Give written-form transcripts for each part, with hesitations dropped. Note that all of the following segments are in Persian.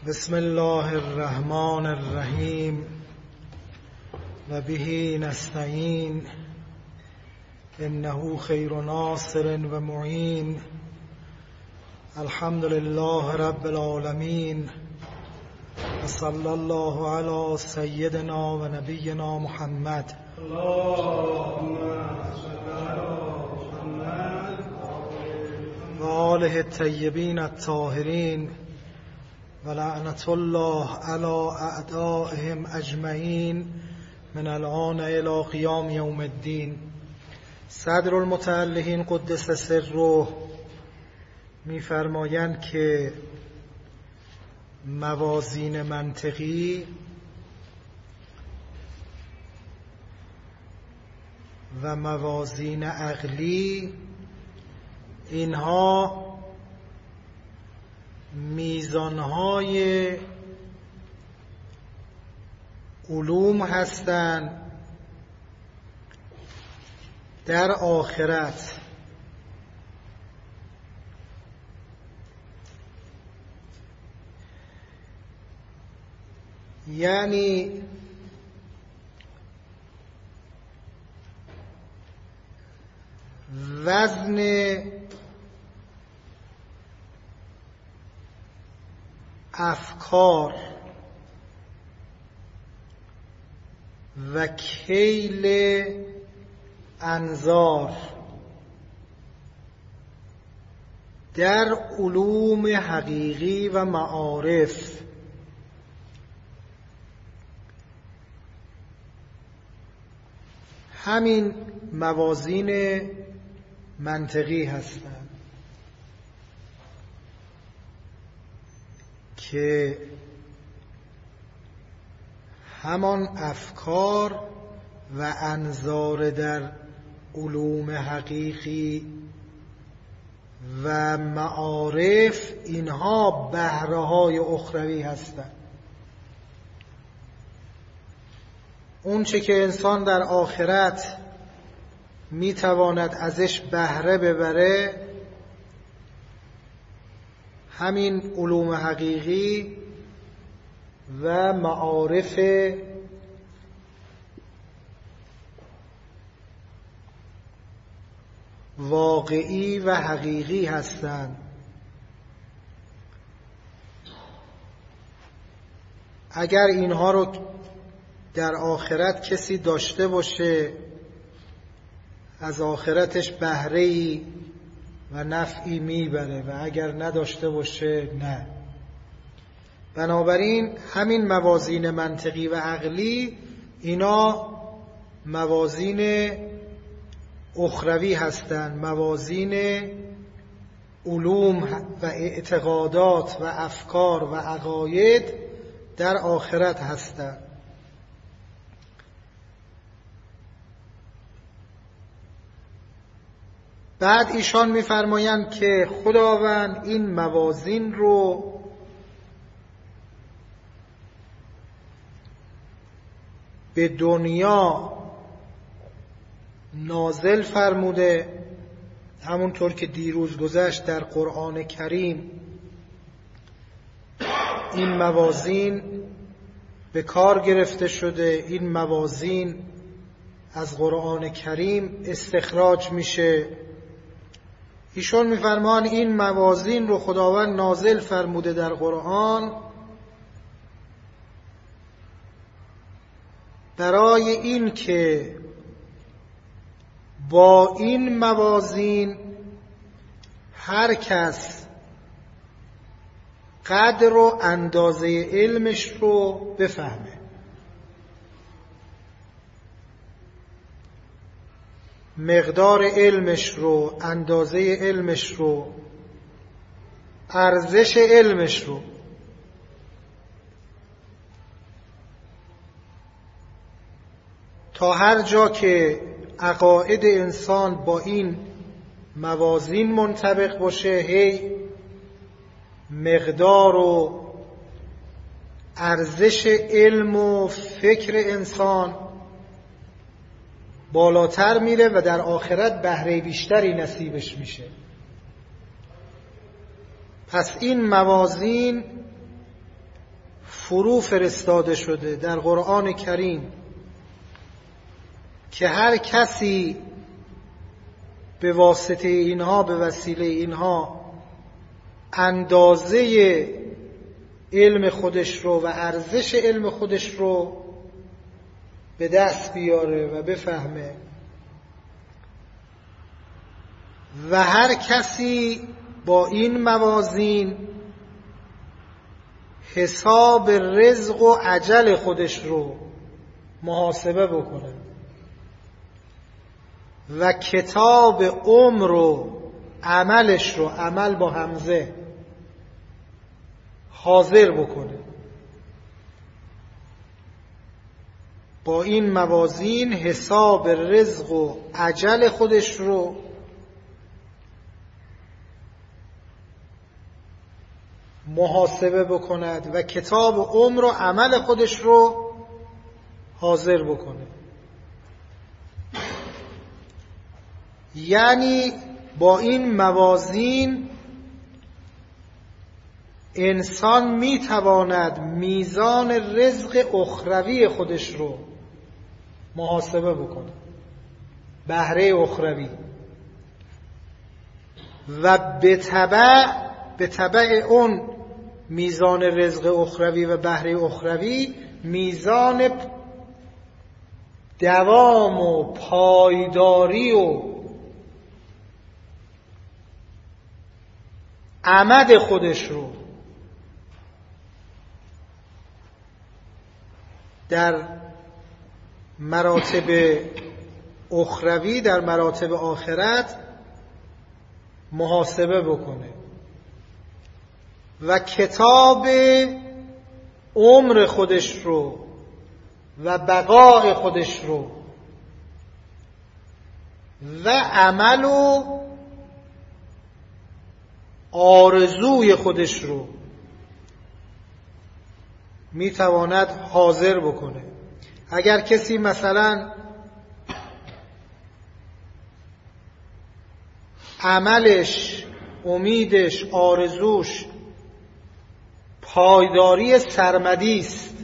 بسم الله الرحمن الرحیم و به نستعین انه خیر ناصر و معین. الحمد لله رب العالمین و صلی الله علی سیدنا و نبینا محمد. اللهم صل علی محمد و آله الطیبین الطاهرین و لعنت الله علی اعدائهم اجمعین من الآن الی قیام یوم الدین. صدر المتعلقین قدس سره می‌فرمایند که موازین منطقی و موازین عقلی اینها میزانهای علوم هستند در آخرت. یعنی وزن افکار و کیل انظار در علوم حقیقی و معارف همین موازین منطقی هستند که همان افکار و انظار در علوم حقیقی و معارف اینها بهره‌های اخروی هستند. اون چه که انسان در آخرت میتواند ازش بهره ببره همین علوم حقیقی و معارف واقعی و حقیقی هستند. اگر اینها رو در آخرت کسی داشته باشه از آخرتش بهره‌ای و نفعی میبره و اگر نداشته باشه نه. بنابراین همین موازین منطقی و عقلی اینا موازین اخروی هستند، موازین علوم و اعتقادات و افکار و عقاید در آخرت هستند. بعد ایشان می‌فرمایند که خداوند این موازین رو به دنیا نازل فرموده، همونطور که دیروز گذشت در قرآن کریم این موازین به کار گرفته شده. این موازین از قرآن کریم استخراج میشه. ایشون میفرمان این موازین رو خداوند نازل فرموده در قرآن برای این که با این موازین هر کس قدر و اندازه علمش رو بفهمه. مقدار علمش رو، اندازه علمش رو، ارزش علمش رو. تا هر جا که عقاید انسان با این موازین منطبق باشه هی مقدار و ارزش علم و فکر انسان بالاتر میره و در آخرت بهره بیشتری نصیبش میشه. پس این موازین فرو فرستاده شده در قرآن کریم که هر کسی به واسطه اینها، به وسیله اینها اندازه علم خودش رو و ارزش علم خودش رو به دست بیاره و بفهمه و هر کسی با این موازین حساب رزق و اجل خودش رو محاسبه بکنه و کتاب عمر و عملش رو، عمل با همزه، حاضر بکنه. با این موازین حساب رزق و اجل خودش رو محاسبه بکند و کتاب عمر و عمل خودش رو حاضر بکنه. یعنی با این موازین انسان میتواند میزان رزق اخروی خودش رو محاسبه بکنه، بهره اخروی، و به تبع اون میزان رزق اخروی و بهره اخروی میزان دوام و پایداری و عمد خودش رو در مراتب اخروی، در مراتب آخرت محاسبه بکنه و کتاب عمر خودش رو و بقای خودش رو و عمل و آرزوی خودش رو میتواند حاضر بکنه. اگر کسی مثلا عملش، امیدش، آرزوش پایداری سرمدی است،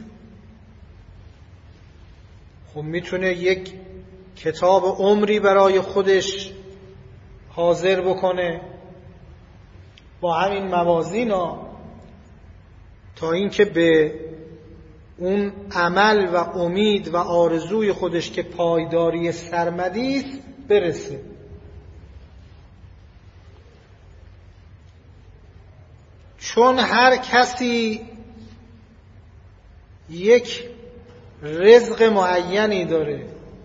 خب میتونه یک کتاب عمری برای خودش حاضر بکنه با همین موازین ها، تا اینکه به اون عمل و امید و آرزوی خودش که پایداری سرمدی است برسه. چون هر کسی یک رزق معینی داره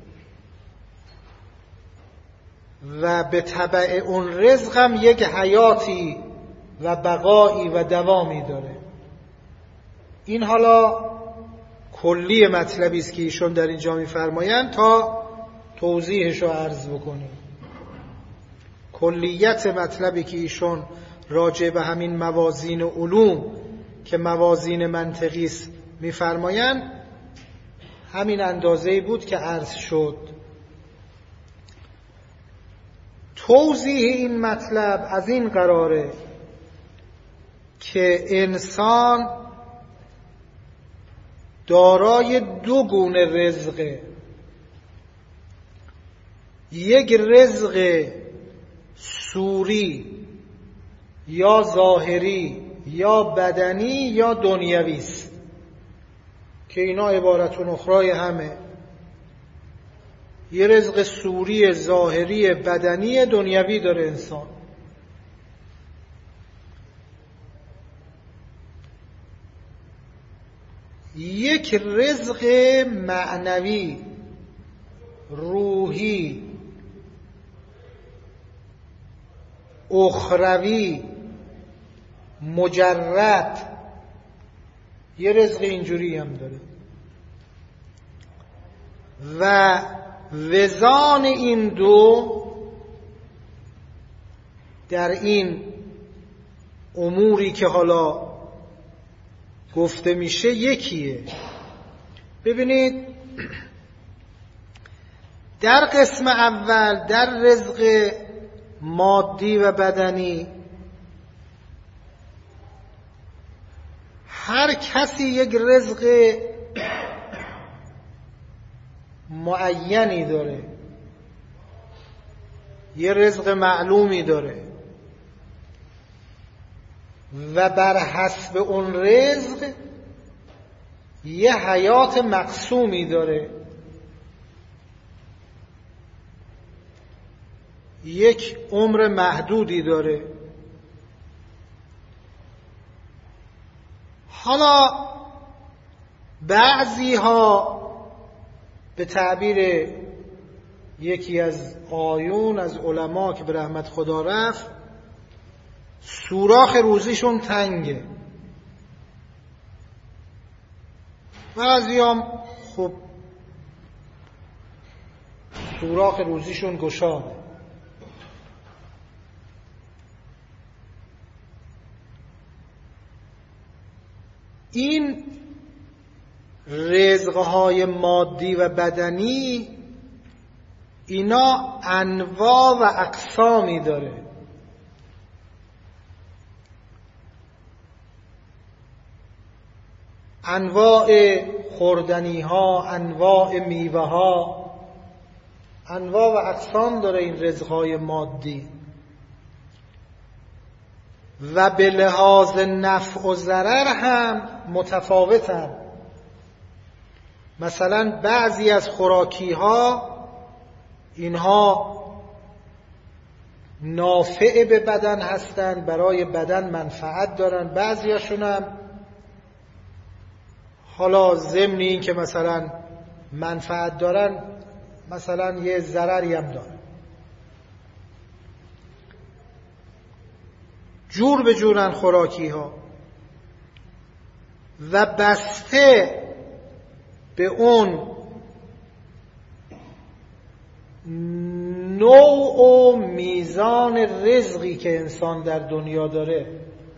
و به تبع اون رزق هم یک حیاتی و بقایی و دوامی داره. این حالا کلی مطلبی است که ایشون در اینجا می‌فرمایند تا توضیحش رو عرض بکنیم. کلیت مطلبی که ایشون راجع به همین موازین علوم که موازین منطقی است می‌فرمایند همین اندازه‌ای بود که عرض شد. توضیح این مطلب از این قراره که انسان دارای دو گونه رزقه، یک رزق صوری یا ظاهری یا بدنی یا دنیوی است که اینا عبارتون اخرای همه. یه رزق صوری، ظاهری، بدنی، دنیوی داره انسان. یک رزق معنوی، روحی، اخروی، مجرد، یه رزق اینجوری هم داره و وزان این دو در این اموری که حالا گفته میشه یکیه. ببینید در قسم اول، در رزق مادی و بدنی، هر کسی یک رزق معینی داره، یه رزق معلومی داره و بر حسب اون رزق یه حیات مقسومی داره، یک عمر محدودی داره. حالا بعضی ها به تعبیر یکی از آیون از علما که به رحمت خدا رفت، سوراخ روزیشون تنگه، بعضی هم خب سوراخ روزیشون گشاده. این رزقهای مادی و بدنی اینا انواع و اقسامی داره. انواع خوردنی ها، انواع میوه ها، انواع و اقسام داره این رزقهای مادی و به لحاظ نفع و ضرر هم متفاوتن. مثلا بعضی از خوراکی ها اینها نافع به بدن هستند، برای بدن منفعت دارن، بعضی هاشون هم حالا ضمن این که مثلا منفعت دارن مثلا یه ضرری هم دارن. جور به جورن خوراکی ها و بسته به اون نوع و میزان رزقی که انسان در دنیا داره،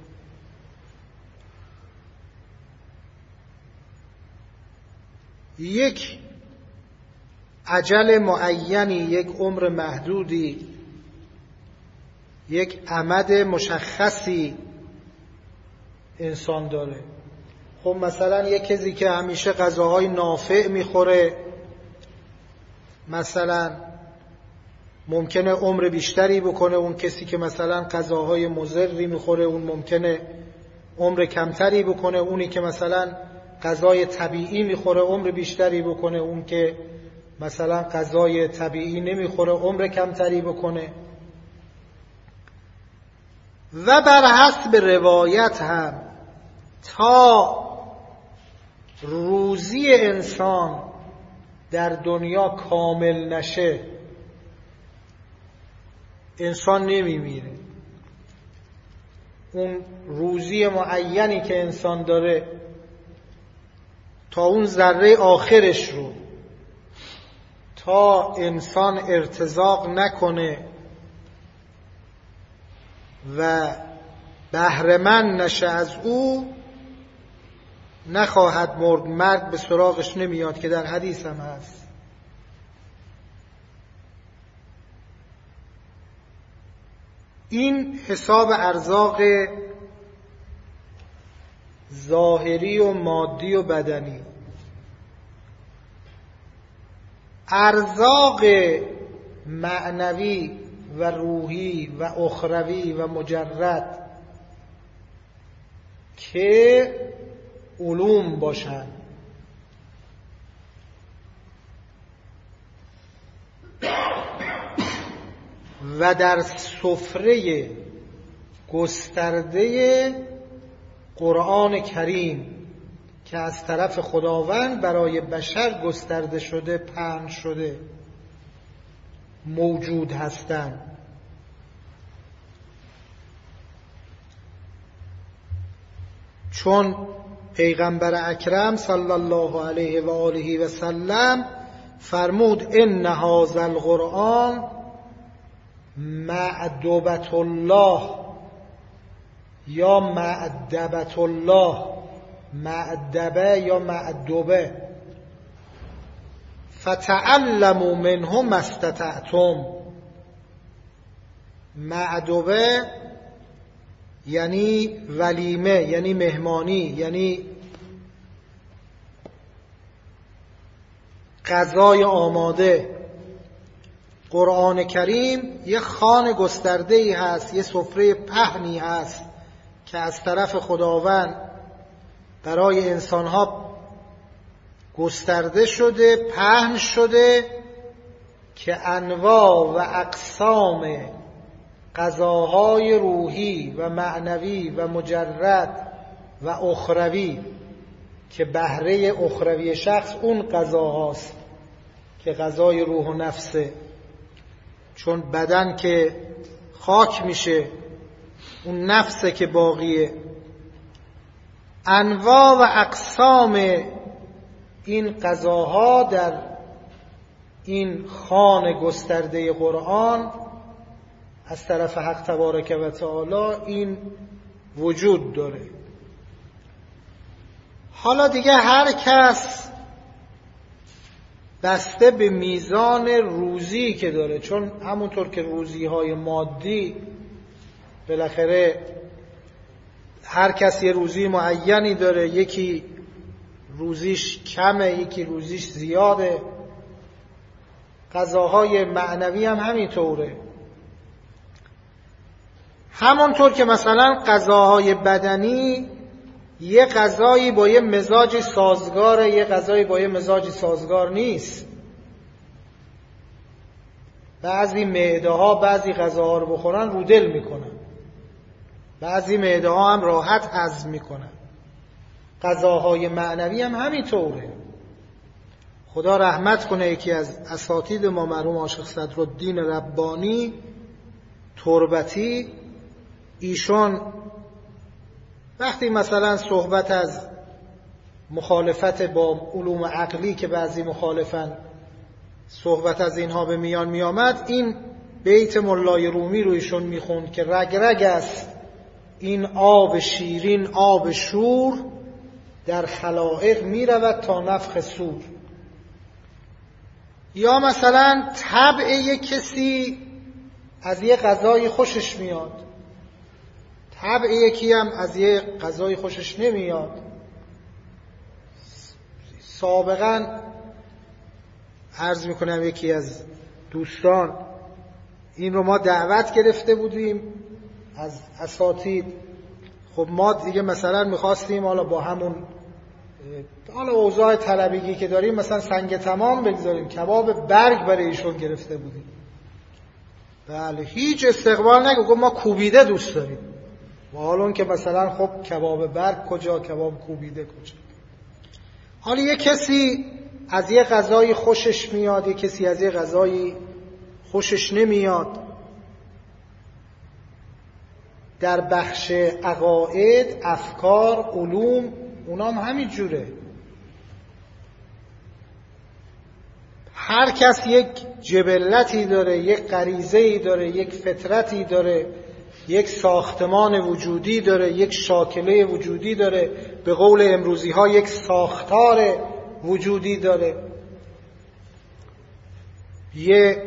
یک اجل معینی، یک عمر محدودی، یک امد مشخصی انسان داره. خب مثلا یک کسی که همیشه غذاهای نافع میخوره مثلا ممکنه عمر بیشتری بکنه، اون کسی که مثلا غذاهای مضری میخوره اون ممکنه عمر کمتری بکنه، اونی که مثلا غذای طبیعی میخوره عمر بیشتری بکنه، اون که مثلا غذای طبیعی نمیخوره عمر کمتری بکنه. و بر حسب روایت هم تا روزی انسان در دنیا کامل نشه انسان نمیمیره. اون روزی معینی که انسان داره تا اون ذره آخرش رو، تا انسان ارتزاق نکنه و بهره‌مند نشه از او نخواهد مرد، مرگ به سراغش نمیاد که در حدیث هم هست. این حساب ارزاق ظاهری و مادی و بدنی. ارزاق معنوی و روحی و اخروی و مجرد که علوم باشن، و در سفره گسترده قرآن کریم که از طرف خداوند برای بشر گسترده شده، پهن شده، موجود هستند. چون پیغمبر اکرم صلی الله علیه و آله و سلم فرمود ان هذا القرآن معدبة الله یا معدبة الله، معدبه یا معدبه، فتعلموا منه ما استطعتم. معدبه یعنی ولیمه، یعنی مهمانی، یعنی غذای آماده. قرآن کریم یه خوان گسترده‌ای هست، یه سفره پهنی هست که از طرف خداوند برای انسانها گسترده شده، پهن شده که انواع و اقسام غذاهای روحی و معنوی و مجرد و اخروی که بهره اخروی شخص اون غذاهاست که غذای روح و نفسه، چون بدن که خاک میشه اون نفسه که باقیه. انواع و اقسام این غذاها در این خوان گسترده قرآن از طرف حق تبارک و تعالی این وجود داره. حالا دیگه هر کس بسته به میزان روزی که داره، چون همونطور که روزی های مادی بالاخره هر کس یه روزی معینی داره، یکی روزیش کمه، یکی روزیش زیاده، غذاهای معنوی هم همینطوره. همونطور که مثلا غذاهای بدنی یه غذایی با یه مزاج سازگاره، یه غذایی با یه مزاج سازگار نیست. بعضی معده ها بعضی غذاها رو بخورن رو دل میکنن، بعضی معده ها هم راحت هضم میکنن. غذاهای معنوی هم همینطوره. خدا رحمت کنه یکی از اساتید ما مرحوم عاشق صدرالدین ربانی تربتی، ایشون وقتی مثلا صحبت از مخالفت با علوم عقلی که بعضی مخالفن، صحبت از اینها به میان می آمد، این بیت ملای رومی رو ایشون میخوند که رگ رگ است این آب شیرین آب شور، در خلائق می رود تا نفخ صور. یا مثلا طبع یک کسی از یه غذای خوشش میاد، طبع یکی هم از یه غذای خوشش نمیاد. سابقا عرض میکنم یکی از دوستان، این رو ما دعوت گرفته بودیم از اساتید، خب ما دیگه مثلا میخواستیم حالا با همون حالا اوضاع طلبگی که داریم مثلا سنگ تمام بگذاریم، کباب برگ برای ایشون گرفته بودیم. بله هیچ استقبال نگو، ما کوبیده دوست داریم. و حالا که مثلا خب کباب برگ کجا، کباب کوبیده کجا. حالا یه کسی از یه غذای خوشش میاد، یه کسی از یه غذای خوشش نمیاد. در بخش عقاید، افکار، علوم اونام همین جوره. هر کس یک جبلتی داره، یک غریزه‌ای داره، یک فطرتی داره، یک ساختمان وجودی داره، یک شاکله وجودی داره، به قول امروزی ها یک ساختار وجودی داره. یه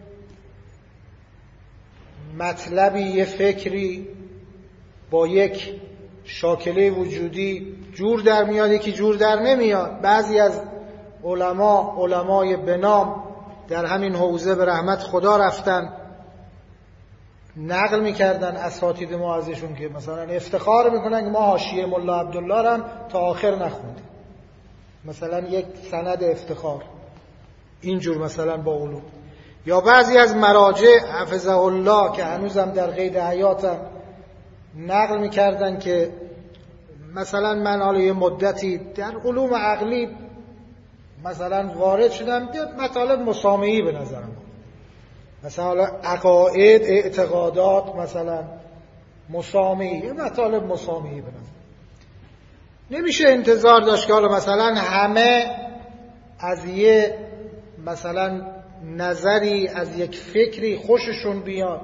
مطلبی، یه فکری با یک شاکله وجودی جور در میاد، یکی جور در نمیاد. بعضی از علمای بنام در همین حوزه به رحمت خدا رفتن، نقل میکردن اساتید ما ازشون که مثلا افتخار میکنن که ما حاشیه ملا عبدالله هم تا آخر نخوندیم، مثلا یک سند افتخار اینجور مثلا با علوم. یا بعضی از مراجع حفظه الله که هنوزم در قید حیاتم نقل میکردن که مثلا من حالا یه مدتی در علوم عقلی مثلا وارد شدم، مطالب مسامعی به نظرم، مثلا حالا عقاید، اعتقادات مثلا مسامعی، مطالب مسامعی به نظر. نمیشه انتظار داشت که حالا مثلا همه از یه مثلا نظری، از یک فکری خوششون بیاد،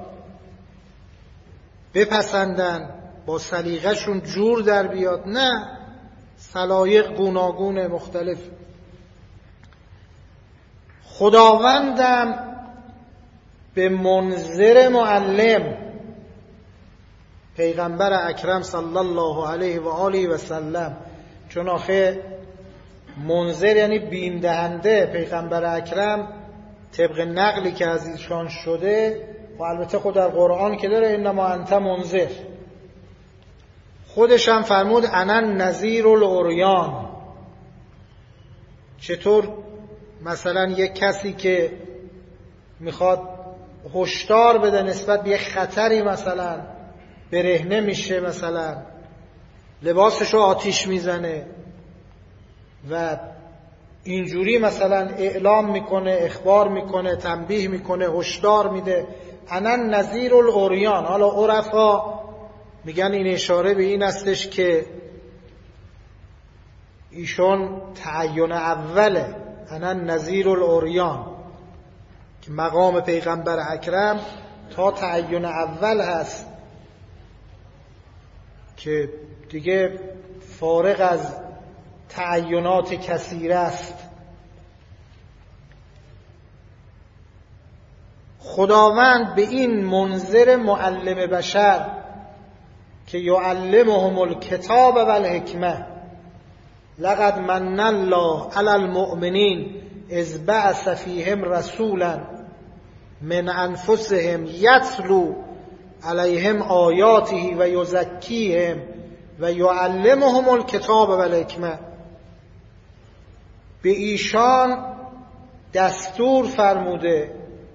بپسندن، با سلیقه‌شون جور در بیاد. نه، سلایق گوناگون مختلف. خداوندم به منذر معلم، پیغمبر اکرم صلی الله علیه و آله و سلم، چون آخه منذر یعنی بیم دهنده، پیغمبر اکرم طبق نقلی که از ایشان شده و البته خود در قرآن که داره انما انت منذر، خودش هم فرمود انا نذیر العریان. چطور مثلا یک کسی که میخواد هشدار بده نسبت به یک خطری مثلا برهنه میشه، مثلا لباسشو آتیش میزنه و اینجوری مثلا اعلام میکنه، اخبار میکنه، تنبیه میکنه، هشدار میده، انا نذیر العریان. حالا عرفا میگن این اشاره به این استش که ایشون تعین اوله، انا نذیر العریان، که مقام پیغمبر اکرم تا تعین اول هست که دیگه فارغ از تعینات کثیره است. خداوند به این منذر معلم بشر که یعلمهم الکتاب و الحکمه لقد من الله علی المؤمنین اذ بعث فیهم رسولا من انفسهم یتلو علیهم آیاته و یزکیهم و یعلمهم الکتاب و الحکمه. به ایشان دستور فرموده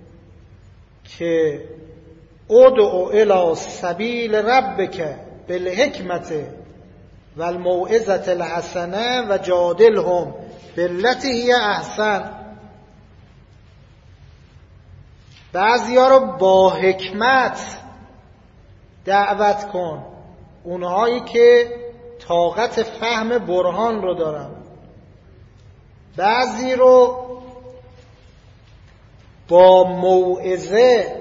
که ادعو الی سبیل ربک بالحکمت و الموعظة الحسنه و جادلهم بالتی هی احسن. بعضیا رو با حکمت دعوت کن، اونهایی که طاقت فهم برهان رو دارن. بعضی رو با موعظه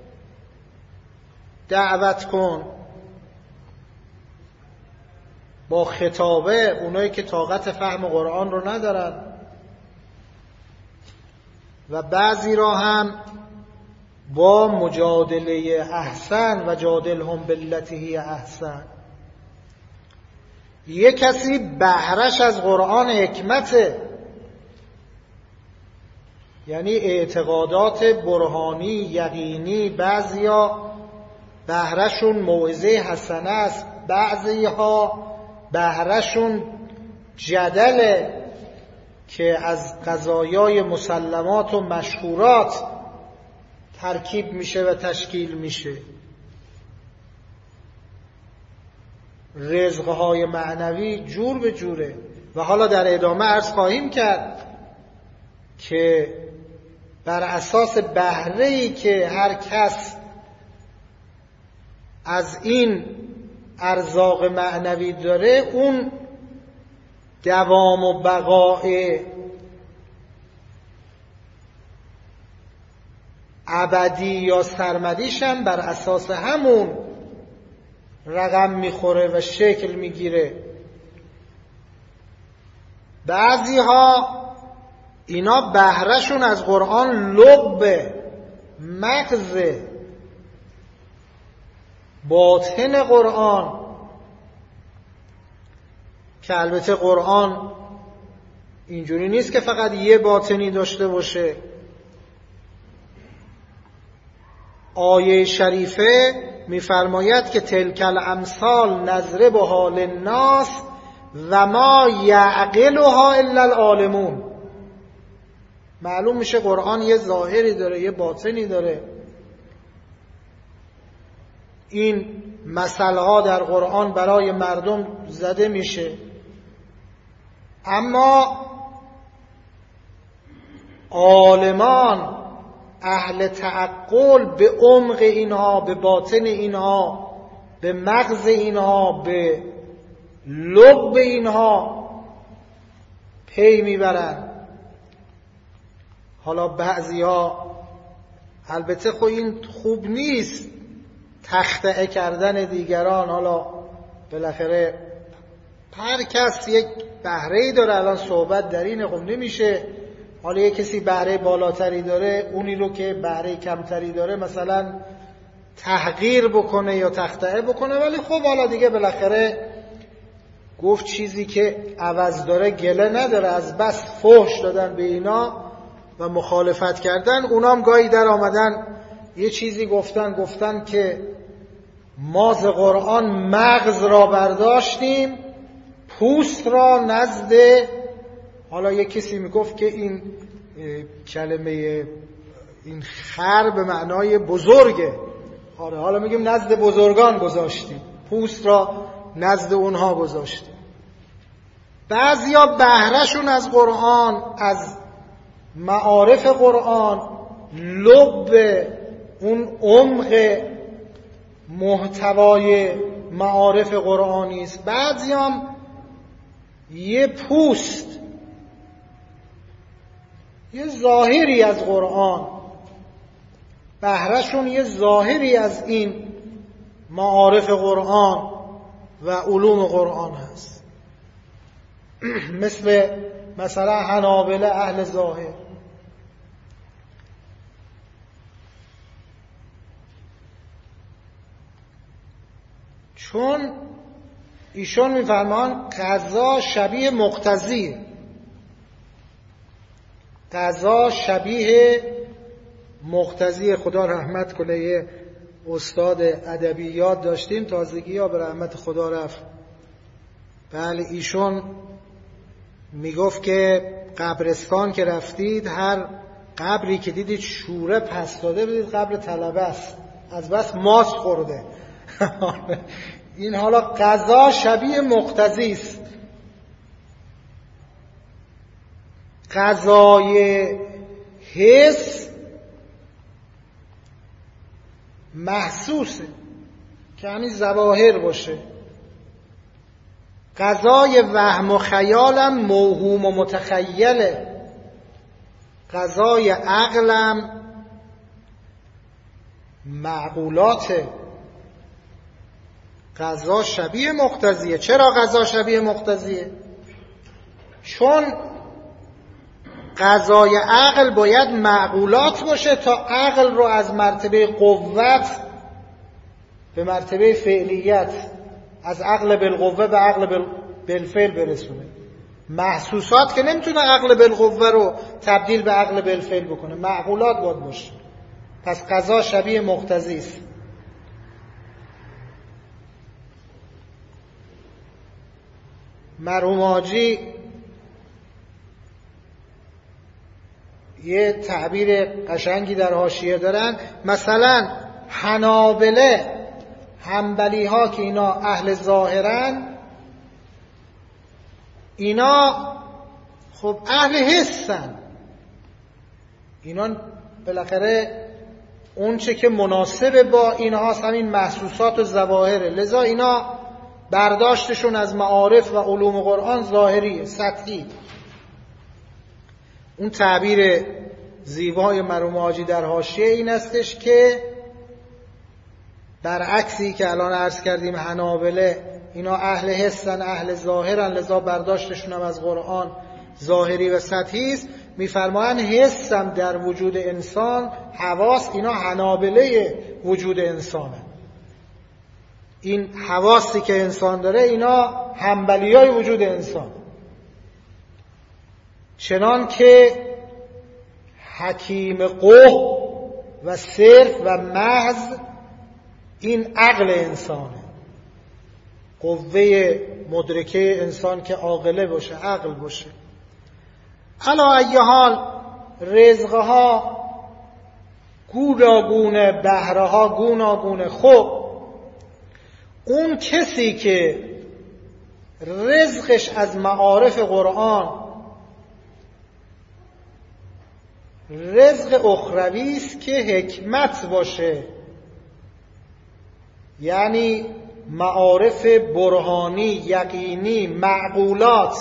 دعوت کن، با خطابه، اونایی که طاقت فهم قرآن رو ندارن. و بعضی را هم با مجادله احسن و جادلهم بالتی هی احسن. یک کسی بهرش از قرآن حکمته، یعنی اعتقادات برهانی یقینی. بعضیا بهرشون موعظه حسنه است، بعضیها بهرشون جدله که از قضایای مسلمات و مشهورات ترکیب میشه و تشکیل میشه. رزقهای معنوی جور به جوره و حالا در ادامه عرض خواهیم کرد که بر اساس بهره‌ای که هر کس از این ارزاق معنوی داره، اون دوام و بقای ابدی یا سرمدیش هم بر اساس همون رقم میخوره و شکل میگیره. بعضی ها اینا بهرهشون از قرآن لب مغز باطن قرآن، که البته قرآن اینجوری نیست که فقط یه باطنی داشته باشه. آیه شریفه میفرماید که تلک الامثال نضربها للناس و ما یعقلها الا العالمون. معلوم میشه قرآن یه ظاهری داره، یه باطنی داره. این مثلها در قرآن برای مردم زده میشه، اما عالمان اهل تعقل به عمق اینها، به باطن اینها، به مغز اینها، به لب اینها پی میبرن. حالا بعضیا البته خب این خوب نیست تخطئه کردن دیگران. حالا بالاخره هر کس یک بهره‌ای داره. الان صحبت در اینه، خب نمیشه حالا یک کسی بهره بالاتری داره، اونی رو که بهره کمتری داره مثلا تحقیر بکنه یا تخطئه بکنه، ولی خب حالا دیگه بالاخره گفت چیزی که عوض داره گله نداره. از بس فحش دادن به اینا و مخالفت کردن، اونام گاهی در آمدن یه چیزی گفتن که ما ز قرآن مغز را برداشتیم، پوست را نزد، حالا یک کسی میگفت که این کلمه این خر به معنای بزرگه، آره حالا میگیم نزد بزرگان گذاشتیم، پوست را نزد اونها گذاشتیم. بعضیا بهرهشون از قرآن، از معارف قرآن، لب اون عمق محتوای معارف قرآنی است. بعضیام یه پوست، یه ظاهری از قرآن، بهرهشون یه ظاهری از این معارف قرآن و علوم قرآن هست. مثلا حنابله، اهل ظاهر. چون ایشون میفرمان قضا شبیه مقتضیه، قضا شبیه مقتضی. خدا رحمت کنه، یه استاد ادبیات داشتیم، تازگی ها به رحمت خدا رفت. بله، ایشون میگفت که قبرستان که رفتید، هر قبری که دیدید شوره پس داده بدید قبر طلبه است، از بس ماست خورده. این حالا قضا شبیه مقتضی است. قضای حس محسوسه که همین ظواهر باشه. قضای وهم و خیالم موهوم و متخیله. قضای عقلم معقولاته. قضا شبیه مقتضیه. چرا قضا شبیه مقتضیه؟ چون قضای عقل باید معقولات باشه تا عقل رو از مرتبه قوت به مرتبه فعلیت، از عقل بالقوه به عقل بالفعل برسونه. محسوسات که نمیتونه عقل بالقوه رو تبدیل به عقل بالفعل بکنه، معقولات باید باشه. پس قضا شبیه مقتضی است. مرحوم حاجی یه تعبیر قشنگی در حاشیه دارن. مثلا حنابله، حنبلی ها که اینا اهل ظاهرن، اینا خب اهل حسن. اینا بالاخره اون چه که مناسب با اینها همین محسوسات و ظواهره، لذا اینا برداشتشون از معارف و علوم قرآن ظاهریه، سطحی. اون تعبیر زیبای مرحوم حاجی در حاشیه این استش که برعکسی که الان عرض کردیم، حنابله اینا اهل حسن، اهل ظاهرن، لذا برداشتشون هم از قرآن ظاهری و سطحی است. میفرمایند حسم در وجود انسان، حواس، اینا حنابله وجود انسانه. این حواسی که انسان داره اینا حنبلیای وجود انسان. چنان که حکیم قوه و صرف و محض این عقل انسانه، قوه مدرکه انسان که عاقله باشه، عقل باشه. علا ای حال رزقها گوناگونه، بهرها گوناگونه. خب اون کسی که رزقش از معارف قرآن رزق اخروی است که حکمت باشه، یعنی معارف برهانی، یقینی، معقولات،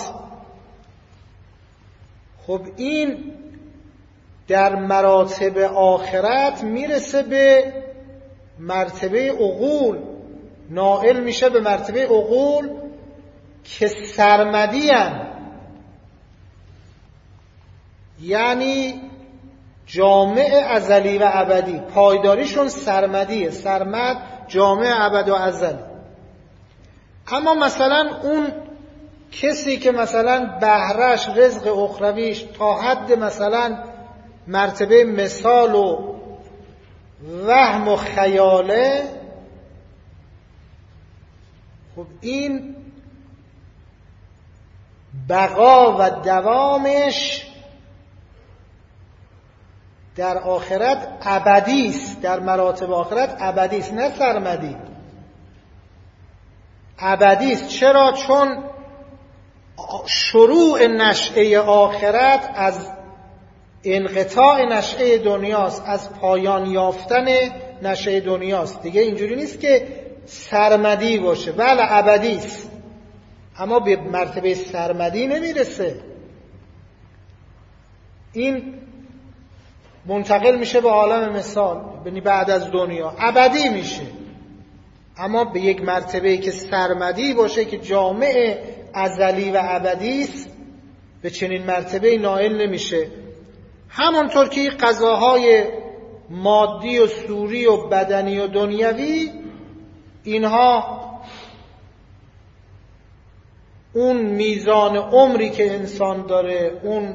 خب این در مراتب آخرت میرسه به مرتبه عقول، نائل میشه به مرتبه عقول که سرمدی هن. یعنی جامع ازلی و ابدی، پایداریشون سرمدیه، سرمد جامع ابد و ازلی. اما مثلا اون کسی که مثلا بهرش رزق اخرویش تا حد مثلا مرتبه مثال و وهم و خیاله، خب این بقا و دوامش در آخرت ابدی است، در مراتب آخرت ابدی است، نه سرمدی، ابدی است. چرا؟ چون شروع نشأه آخرت از انقطاع نشأه دنیاست، از پایان یافتن نشأه دنیاست. دیگه اینجوری نیست که سرمدی باشه، بله ابدی است اما به مرتبه سرمدی نمیرسه. این منتقل میشه به عالم مثال، یعنی بعد از دنیا ابدی میشه، اما به یک مرتبه که سرمدی باشه که جامع ازلی و ابدی است، به چنین مرتبه نائل نمیشه. همونطور که قضاهای مادی و سوری و بدنی و دنیوی، اینها اون میزان عمری که انسان داره، اون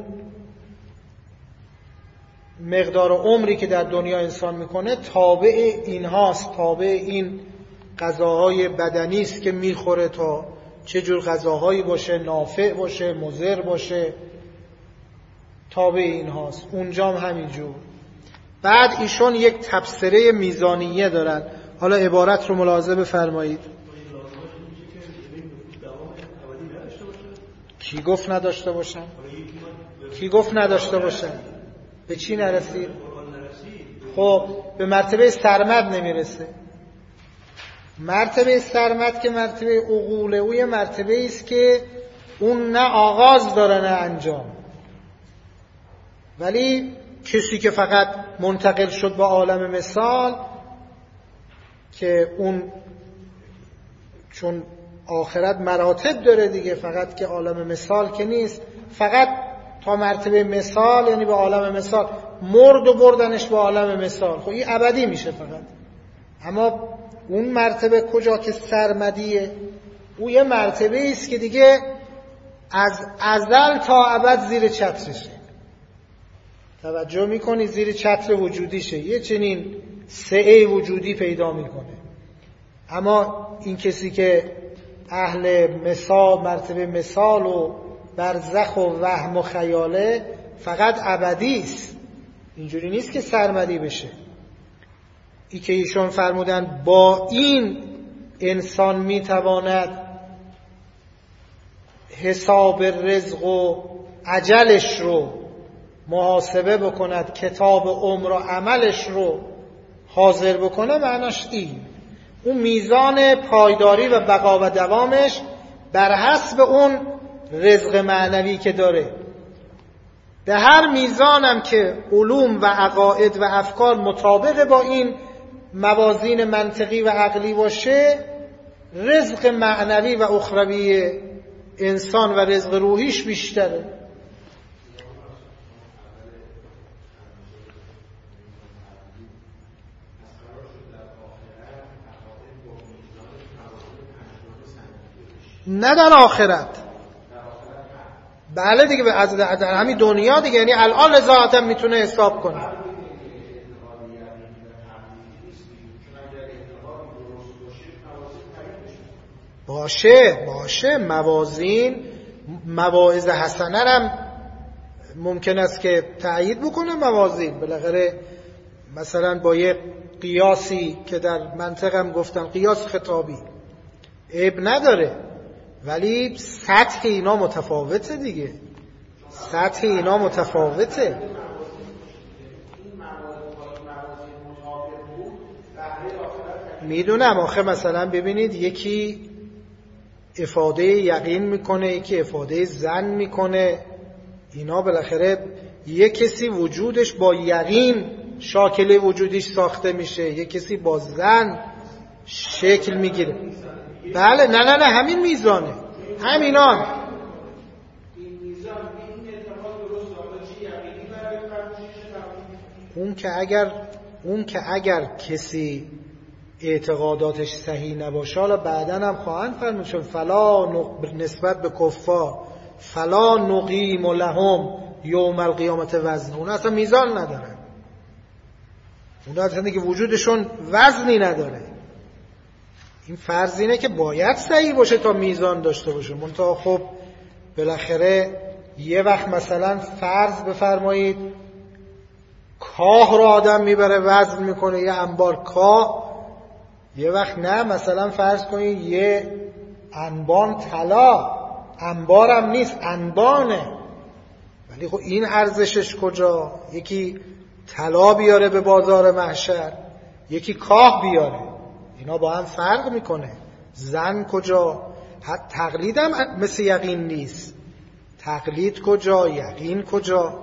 مقدار عمری که در دنیا انسان میکنه تابع اینهاست، تابع این غذاهای بدنی است که میخوره، تا چه جور غذاهایی باشه، نافع باشه، مضر باشه، تابع اینهاست. اونجام همینجور. بعد ایشون یک تبصره میزانیه دارن. حالا عبارت رو ملاحظه بفرمایید. کی گفت نداشته باشن؟ کی گفت نداشته باشن؟ به چی نرسید؟ خب به مرتبه سرمد نمیرسه. مرتبه سرمد که مرتبه عقوله، او یه مرتبه است که اون نه آغاز داره نه انجام. ولی کسی که فقط منتقل شد به عالم مثال، که اون چون آخرت مراتب داره دیگه، فقط که عالم مثال که نیست، فقط تا مرتبه مثال، یعنی به عالم مثال مرد و بردنش به عالم مثال، خب این ابدی میشه فقط. اما اون مرتبه کجا که سرمدیه، او یه مرتبه است که دیگه از ازل تا ابد زیر چترشه. توجه میکنی؟ زیر چتر وجودیشه، یه چنین سعه وجودی پیدا میکنه. اما این کسی که اهل مثال، مرتبه مثال و برزخ و وهم و خیاله، فقط ابدی است، اینجوری نیست که سرمدی بشه. ای که ایشون فرمودن با این انسان میتواند حساب رزق و اجلش رو محاسبه بکند، کتاب عمر و عملش رو حاضر بکنه، معناش این اون میزان پایداری و بقا و دوامش بر حسب اون رزق معنوی که داره. در هر میزانم که علوم و عقاید و افکار مطابق با این موازین منطقی و عقلی باشه، رزق معنوی و اخروی انسان و رزق روحیش بیشتره. نه در آخرت، بله دیگه، در همین دنیا دیگه، یعنی الان ذاتا میتونه حساب کنه. باشه موازین، مواعظ حسنه هم ممکن است که تأیید بکنه موازین. بالاخره مثلا با یه قیاسی که در منطقم گفتن قیاس خطابی عیب نداره، ولی سطح اینا متفاوته دیگه، سطح اینا متفاوته. میدونم آخه مثلا ببینید یکی افاده یقین میکنه، یکی افاده ظن میکنه، اینا بالاخره یک کسی وجودش با یقین شاکله وجودیش ساخته میشه، یک کسی با ظن شکل میگیره. بله نه همین میزانه، همینان. اون که اگر کسی اعتقاداتش صحیح نباشه، حالا بعداً هم خواهند فرمود چون نسبت به کفار فلا نقیم لهم یوم القیامت وزن، اون اصلا میزان ندارن، اون اصلا که وجودشون وزنی نداره. این فرض اینه که باید صحیح باشه تا میزان داشته باشه. منتها خب بالاخره یه وقت مثلا فرض بفرمایید کاه رو آدم میبره وزن میکنه، یه انبار کاه، یه وقت نه مثلا فرض کنید یه انبان طلا، انبارم نیست انبانه، ولی خب این ارزشش کجا؟ یکی طلا بیاره به بازار محشر، یکی کاه بیاره، اینا با هم فرق میکنه. زن کجا؟ تقلید هم مثل یقین نیست. تقلید کجا؟ یقین کجا؟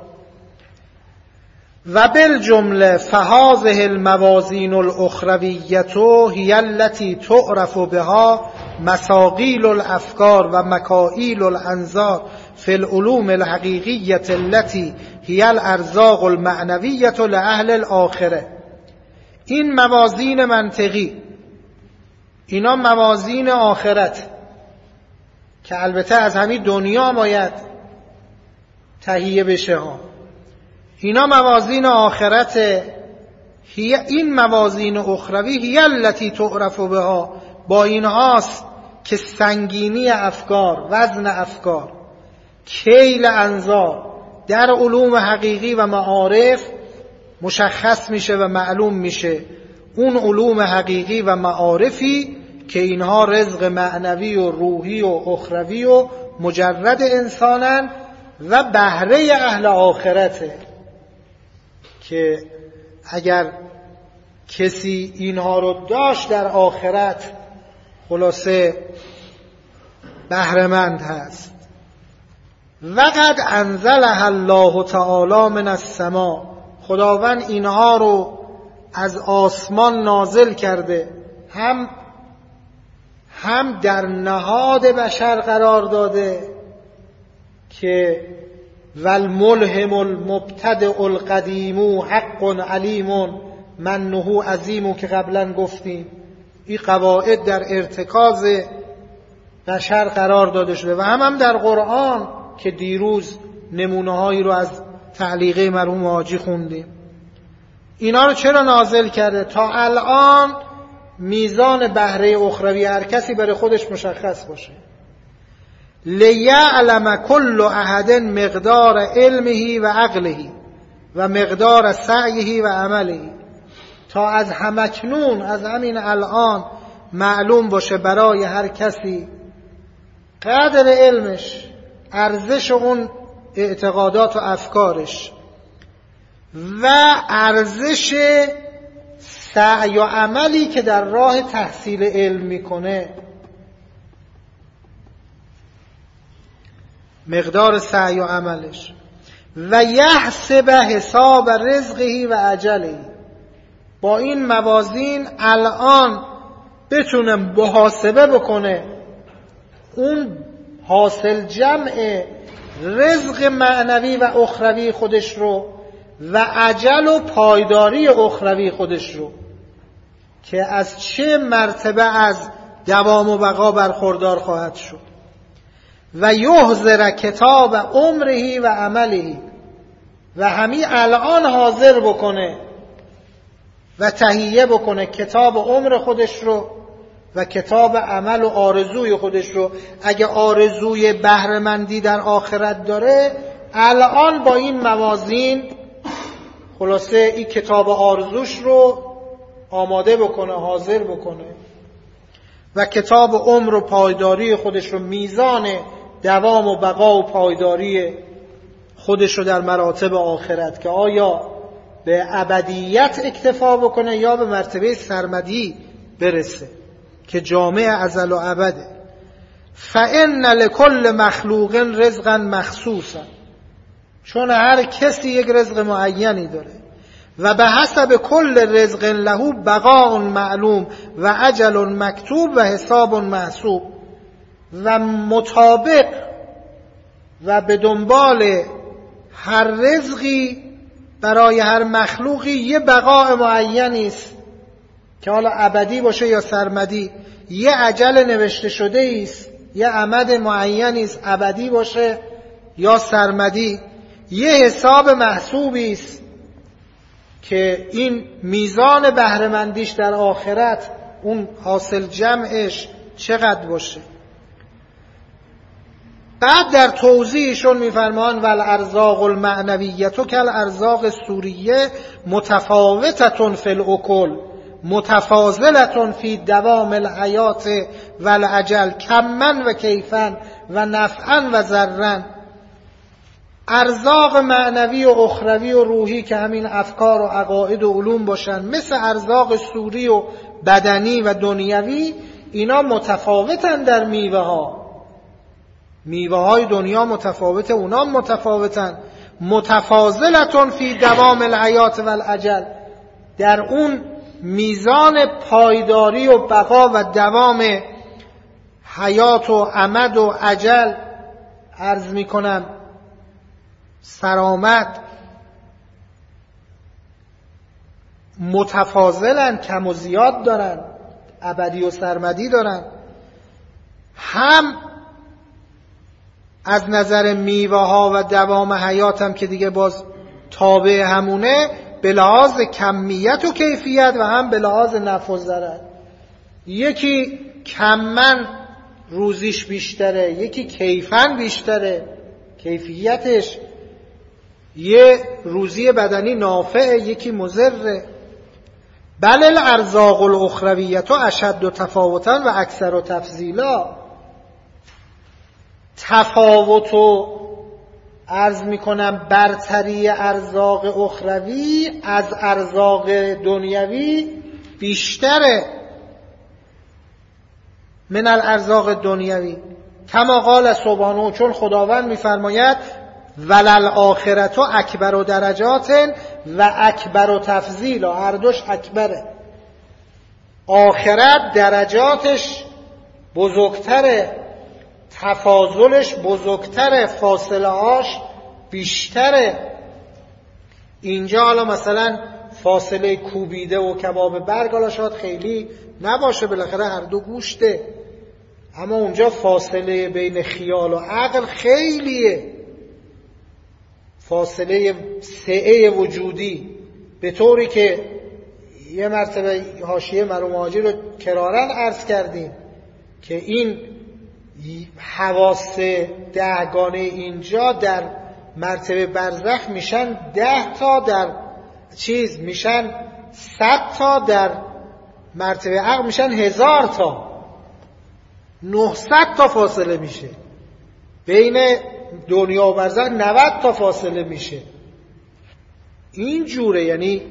و بالجمله فهذه الموازین الاخرویه هی التي تعرف بها مساقیل الافکار و مکائیل الانظار فی العلوم الحقیقیه التي هی الارزاق المعنویه لاهل الاخره. این موازین منطقی، اینا موازین آخرت که البته از همین دنیا باید تهیه بشه ها. اینا موازین آخرت، این موازین اخروی هی التي تعرف بها، با اینهاست که سنگینی افکار، وزن افکار، کیل انظار در علوم حقیقی و معارف مشخص میشه و معلوم میشه. اون علوم حقیقی و معارفی که اینها رزق معنوی و روحی و اخروی و مجرد انسانن و بهره اهل آخرته، که اگر کسی اینها رو داشت در آخرت خلاصه بهره‌مند هست. وقد انزلها الله تعالی من السماء، خداوند اینها رو از آسمان نازل کرده، هم در نهاد بشر قرار داده که والملهم المبتدع القدیم حق علیم منه عظیم، که قبلا گفتیم این قواعد در ارتکاز بشر قرار داده شده و هم در قرآن که دیروز نمونه هایی رو از تعلیقه مرحوم حاجی خوندیم. اینا رو چرا نازل کرده؟ تا الان میزان بهره اخروی هر کسی برای خودش مشخص باشه. لیعلم کل احد مقدار علمه و عقله و مقدار سعیه و عمله، تا از همکنون، از همین الان معلوم باشه برای هر کسی قدر علمش، ارزش اون اعتقادات و افکارش و ارزش سعی و عملی که در راه تحصیل علم میکنه، مقدار سعی و عملش. و یحسب حساب رزقه و اجله، با این موازین الان بتونه محاسبه بکنه اون حاصل جمع رزق معنوی و اخروی خودش رو و اجل و پایداری اخروی خودش رو، که از چه مرتبه از دوام و بقا برخوردار خواهد شد. و یحضر کتاب عمره و عمله، و همین الان حاضر بکنه و تهیه بکنه کتاب عمر خودش رو و کتاب عمل و آرزوی خودش رو. اگه آرزوی بهره‌مندی در آخرت داره، الان با این موازین خلاصه این کتاب آرزوش رو آماده بکنه، حاضر بکنه و کتاب عمر و پایداری خودش رو، میزان دوام و بقا و پایداری خودش رو در مراتب آخرت، که آیا به ابدیت اکتفا بکنه یا به مرتبه سرمدی برسه که جامع ازل و ابده. فإن لكل مخلوق رزقا مخصوصا، چون هر کسی یک رزق معینی داره. و به حسب کل رزق له بقاء معلوم و اجل مکتوب و حساب محسوب، و مطابق و به دنبال هر رزقی برای هر مخلوقی یه بقاء معینی است که حالا ابدی باشه یا سرمدی، یه اجل نوشته شده است، یه امد معینی است ابدی باشه یا سرمدی، یه حساب محسوبی است که این میزان بهره‌مندیش در آخرت، اون حاصل جمعش چقدر باشه. بعد در توضیحشون میفرمان والارزاق المعنویت کالارزاق السوریه متفاوتة فی الاکل متفاضلة فی دوام الحیات والاجل کما و کیفا و نفعا و ضرا. ارزاق معنوی و اخروی و روحی که همین افکار و عقاید و علوم باشن، مثل ارزاق سوری و بدنی و دنیوی، اینا متفاوتن در میوه ها. میوه های دنیا متفاوته، اونا متفاوتن. متفاضلتون فی دوام الحیات والاجل، در اون میزان پایداری و بقا و دوام حیات و امد و اجل، عرض میکنم سرآمد، متفاضلن، کم و زیاد دارن، ابدی و سرمدی دارن. هم از نظر میوه ها و دوام حیات هم که دیگه باز تابع همونه، به لحاظ کمیت و کیفیت و هم به لحاظ نفع و ضرر. یکی کمن روزیش بیشتره، یکی کیفن بیشتره، کیفیتش، یه روزی بدنی نافعه، یکی مضره. بل الارزاق الاخرویت اشد تفاوتا و اکثر تفضیلا. تفاوت و عرض میکنم برتری ارزاق اخروی از ارزاق دنیوی بیشتره من الارزاق دنیوی. کما قال سبحانه، چون خداوند میفرماید ولل آخرت اکبر و درجات و اکبر و تفضیل، هر دوش اکبره. آخرت درجاتش بزرگتره، تفاضلش بزرگتره، فاصله هاش بیشتره. اینجا حالا مثلا فاصله کوبیده و کباب برگ حالا شاید خیلی نباشه، بالاخره هر دو گوشته، اما اونجا فاصله بین خیال و عقل خیلیه، فاصله سعه وجودی، به طوری که یه مرتبه حاشیه مرحوم حاجی رو کرارن عرض کردیم که این حواس دهگانه اینجا در مرتبه برزخ میشن 10 تا، در چیز میشن 100 تا، در مرتبه عقل میشن 1000 تا، 900 تا فاصله میشه بین دنیا و برزخ، 90 تا فاصله میشه. این جوره. یعنی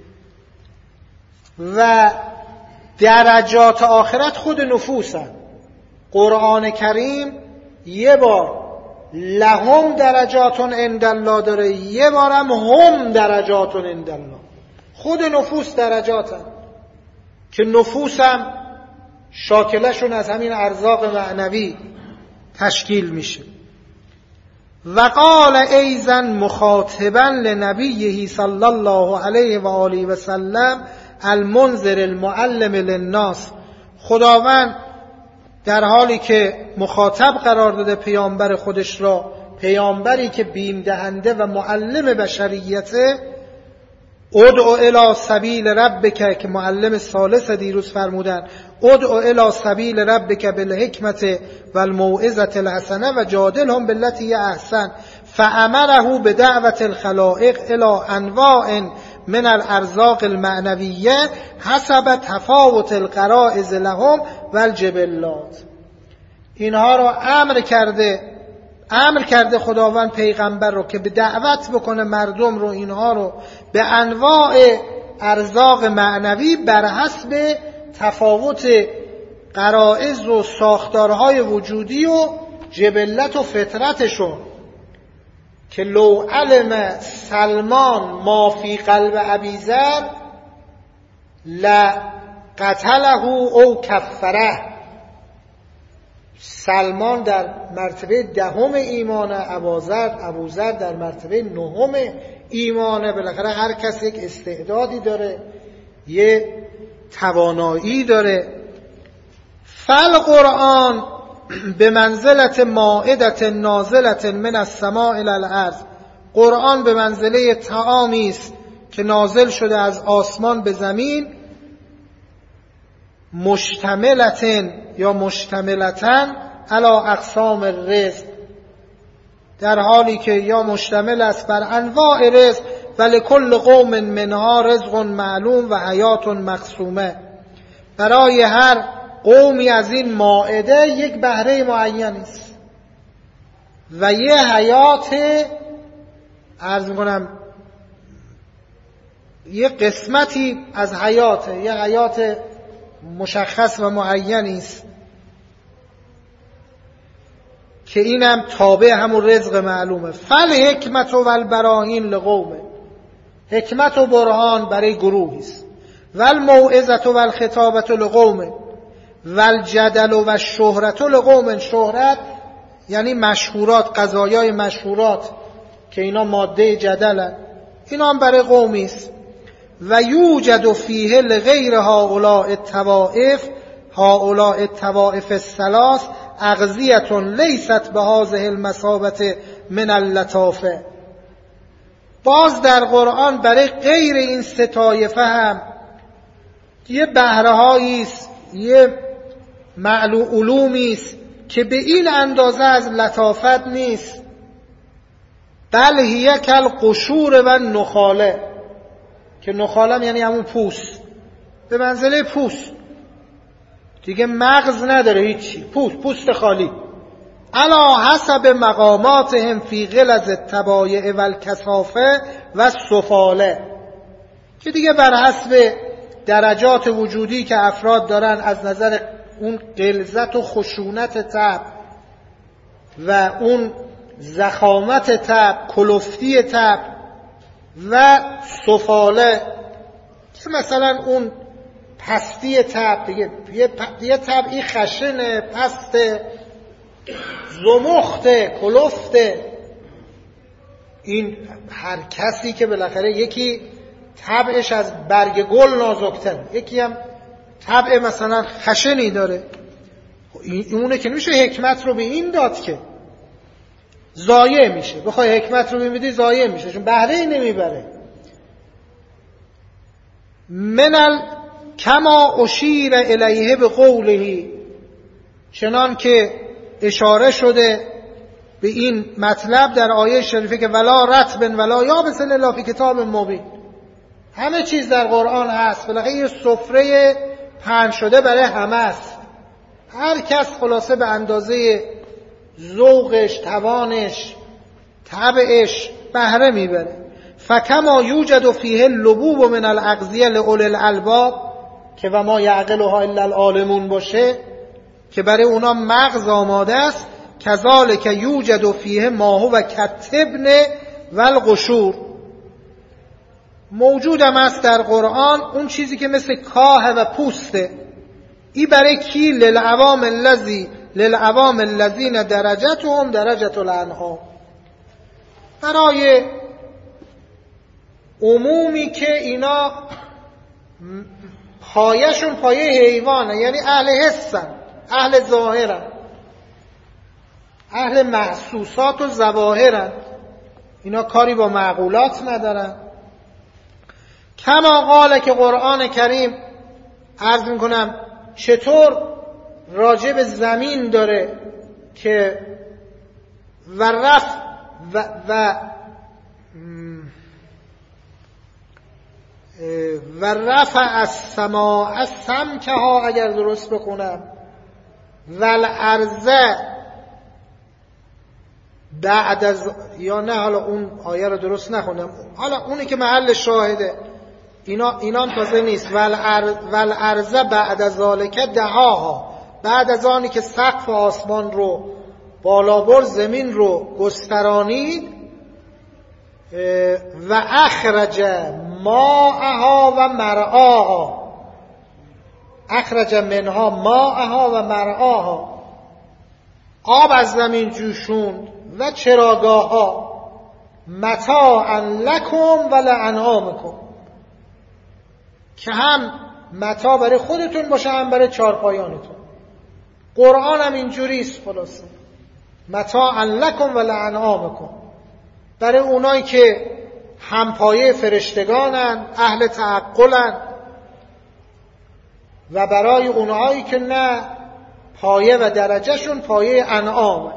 و درجات آخرت خود نفوسن. قرآن کریم یه بار لهم درجاتون عند الله داره، یه بارم هم درجاتون عند الله. خود نفوس درجاتن که نفوسم شاکلشون از همین ارزاق معنوی تشکیل میشه. و قال ایضا مخاطبا لنبیه صلی الله علیه و آله و سلم المنذر المعلم للناس. خداوند در حالی که مخاطب قرار داده پیامبر خودش را، پیامبری که بیم دهنده و معلم بشریته، ادعو الی سبیل ربک، که معلم ثالث دیروز فرمودن ادعو الی سبیل ربک بالحکمت و الموعظة الحسنه و جادلهم بالتي هی احسن، فامره بدعوة الخلائق الی انواع من الارزاق المعنویه حسب تفاوت الغرائز لهم و الجبلات. اینها رو امر کرده خداوند پیغمبر رو که به دعوت بکنه مردم رو، اینها رو به انواع ارزاق معنوی بر حسب تفاوت غرائز و ساختارهای وجودی و جبلت و فطرتشون، که لو علم سلمان ما فی قلب ابی ذر لقتله او کفره. سلمان در مرتبه 10 ایمانه، ابوذر در مرتبه 9 ایمانه. بالاخره هر کس یک استعدادی داره، یه توانایی داره. فالقرآن به منزلت مائدت نازلت من السماء الی الارض، قرآن به منزله طعامی است که نازل شده از آسمان به زمین. مشتملتن یا مشتملتن علی اقسام الرزق، در حالی که یا مشتمل است بر انواع رزق. ولکل قوم منها رزق معلوم و حیات مقسومه، برای هر قومی از این مائده یک بهره معین است و یه حیات، عرض میکنم یه قسمتی از حیاته، یه حیات مشخص و معینی است که اینم تابع همون رزق معلومه. فالحکمت و البراهین لقومه، حکمت و برهان برای گروهی است. والموعظة و الخطابة لقومه، والجدل و الشهرة لقوم. شهرت یعنی مشهورات، قضایای مشهورات که اینا ماده جدلن، اینا هم برای قومی است. و یوجد فیه لغیر هؤلاء الطوائف الثلاث اغذیة لیست بهذه المثابة من اللطافه. باز در قرآن برای غیر این 3 طایفه هم یه بهره‌هایی است، یه علومی است که به این اندازه از لطافت نیست. بل هی کالقشور و نخاله، که نخالم یعنی همون پوست، به منزله پوست دیگه، مغز نداره هیچی، پوست خالی. علا حسب مقاماتهم فی غلظ الطبایع و الکثافه و السفاله، که دیگه بر حسب درجات وجودی که افراد دارن از نظر اون غلظت و خشونت طبع و اون ضخامت طبع، کلفتی طبع و سفاله، مثلا اون پستی طبع دیگه، یه طبعی خشنه، پسته، زمخته، کلفته. این هر کسی که بالاخره یکی طبعش از برگ گل نازکتر، یکی هم طبع مثلا خشنی داره، اونه که نمیشه حکمت رو به این داد که ضایع میشه. بخوای حکمت رو بمیدی ضایع میشه، چون بهره ای نمیبره. کما اشیر الیه به قوله، چنان که اشاره شده به این مطلب در آیه شریفه که ولا رطب ولا یابس الا فی کتاب مبین. همه چیز در قرآن هست، بالاخره یه سفره پهن شده برای همه است. هر کس خلاصه به اندازه ذوقش، توانش، طبعش بهره میبره. فکما یوجد فیه اللبوب من الاغذیه لاولی الالباب، که و ما یعقلها الا العالمون باشه، که برای اونا مغز آماده است. کذالک یوجد فیه ما هو کالتبن والقشور، موجود هم است در قرآن اون چیزی که مثل کاه و پوسته. ای برای کی؟ للعوام الذین درجتهم درجت الانعام، برای عمومی که اینا پایشون پایه حیوانه، یعنی اهل حسن، اهل ظاهرن، اهل محسوسات و ظواهرن، اینا کاری با معقولات ندارن. کما قاله، که قرآن کریم عرض میکنم چطور راجع به زمین داره که و رفع السماء سمکها، اگر درست بخونم، والارض بعد از، یا نه حالا اون آیه رو درست نخوندم، حالا اونی که محل شاهده، اینا تازه نیست. والارض بعد از ذالک دهاها، بعد از آنی که سقف آسمان رو بالا برد، زمین رو گسترانی. و اخرج ماءها و مرعاها، اخرج منها ماءها و مرعاها، آب از زمین جوشوند و چراگاه ها متاعا لکم و لانعامکم، که هم متاع برای خودتون باشه هم برای چارپایانتون. قرآن هم اینجوریست، خلاصه متاعا لکم و لانعامکم، برای اونایی که همپایه فرشتگانن، اهل تعقلن، و برای اونهایی که نه، پایه و درجهشون پایه انعامه.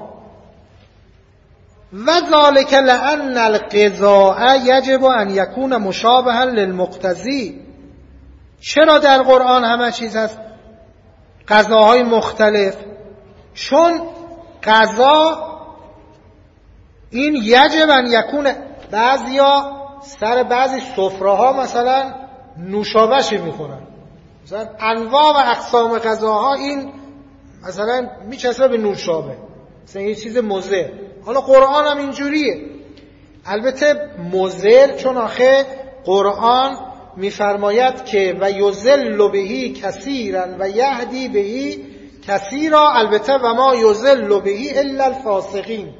و ذالک لأن القضاء یجب ان یکون مشابها للمقتضی. چرا در قرآن همه چیز هست قضاهای مختلف؟ چون قضا این یجب ان یکون، بعضیا سر بعضی سفره‌ها مثلا نوشابه‌شی میخورن، مثلا انواع و اقسام غذاها این مثلا میچسبه به نوشابه، مثلا یه چیز مضر. حالا قرآن هم اینجوریه، البته مضر، چون آخه قرآن میفرماید که و یضل بهی کثیرا و یهدی بهی کثیرا، البته و ما یضل بهی الا الفاسقین.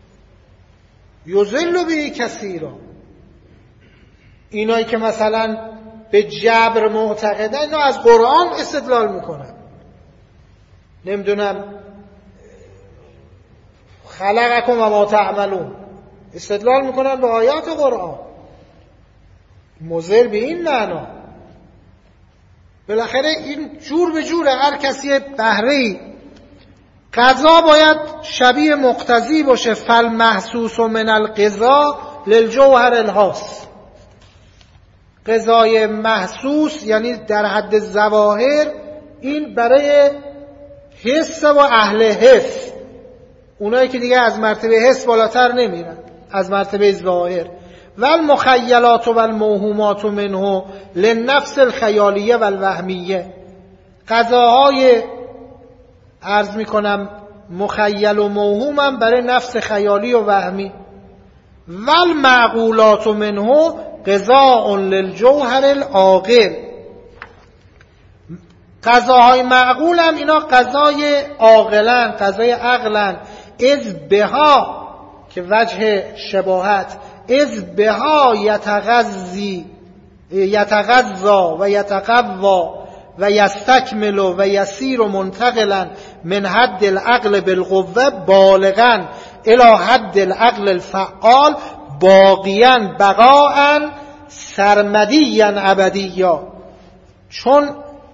یضل بهی کثیرا، اینایی که مثلا به جبر معتقدن، اینا از قرآن استدلال میکنن. نمیدونم خلقکم و ما تعملون، استدلال میکنن به آیات قرآن، مضر به این معنا. بالاخره این جور به جوره، هر کسی بهره‌ای. قضا باید شبیه مقتضی باشه. فالمحسوس من القضا للجوهر الحاس. قضای محسوس یعنی در حد ظواهر، این برای حس و اهل حس، اونایی که دیگه از مرتبه حس بالاتر نمیرن، از مرتبه ظاهر. والمخیلات والموهومات منه للنفس الخیالیه والوهمیه. قضاهای عرض میکنم مخیل و موهومم برای نفس خیالی و وهمی. والمعقولات منه قضاء للجوهر العاقل. قضاهای معقول هم اینا قضای عاقلن، قضای عقلن. اذ بها، که وجه شباهت، اذ بها یتغذا و یتقوی و یستکمل و یسیر منتقلا من حد العقل بالقوه بالغا الی حد العقل الفعال باقیا بقاء سرمدیا ابدیا. چون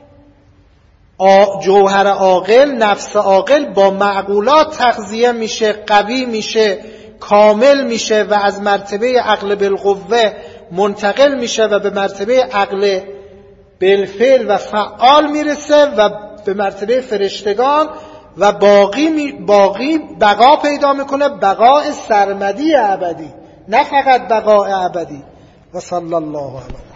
جوهر عاقل، نفس عاقل با معقولات تغذیه میشه، قوی میشه، کامل میشه و از مرتبه عقل بالقوه منتقل میشه و به مرتبه عقل بالفعل و فعال میرسه و به مرتبه فرشتگان و باقی بقا پیدا میکنه، بقاء سرمدی ابدی، نه فقط بقاء ابدی. و صلی الله علیه